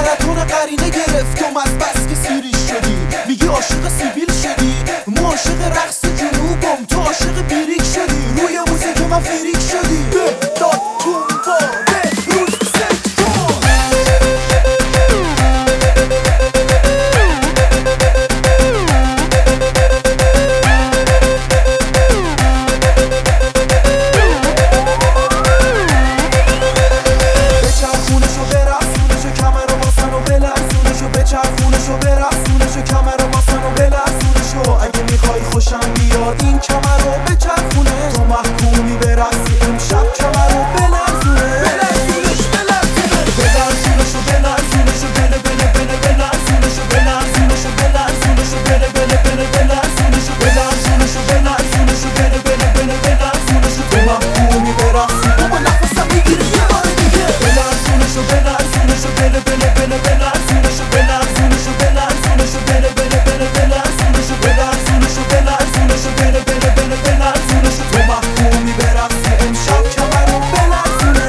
سرطان قرینه گرفتم از بس که سیریش شدی. میگی عاشق سیبیل شدی، ما عاشق رقص جنوبم، تو عاشق بیریک شدی. روی موزیک من فریک شدی. داد تومبا روز چرخونشو برسونشو کمر واسنو بلرزونشو. اگه میخوای خوشم بیاد این کمر رو بچرخونه، تو محکومی برسی امشب کمر رو بلرزونه. بلرزونشو بلرزونشو بلرزونشو بله بله بله بلرزونشو بلرزونشو بلرزونشو بله بله بله بلرزونشو بلرزونشو بلرزونشو بله بله بله بلرزونشو. تو محکومی برسی بابا نفسم میگیره یه بار دیگه. بلرزونشو بلرزونشو بله بله بله بلرزونشو بلرزونشو بلرزونشو بله بله بله بلرزونشو بلرزونشو بلرزونشو بله بله بله بلرزونشو. تو محکومی برقصی امشب کمر رو بلرزونه.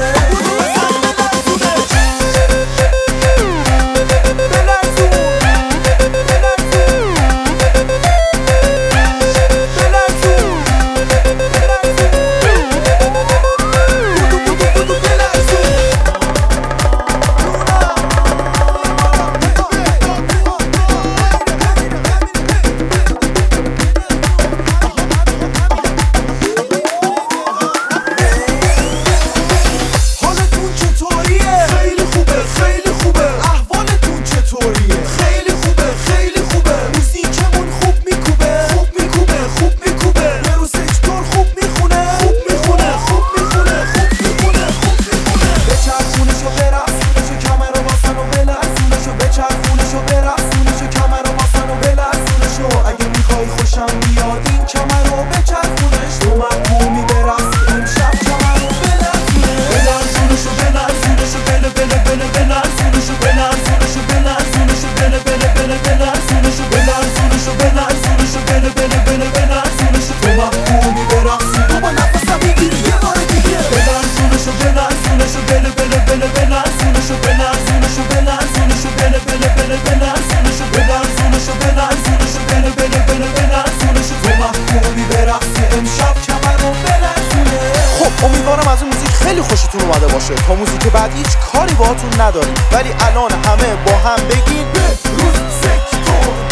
امیدوارم از این موزیک خیلی خوشتون اومده باشه. تا موزیک بعد هیچ کاری باهاتون نداریم، ولی الان همه با هم بگین به روز سکتور.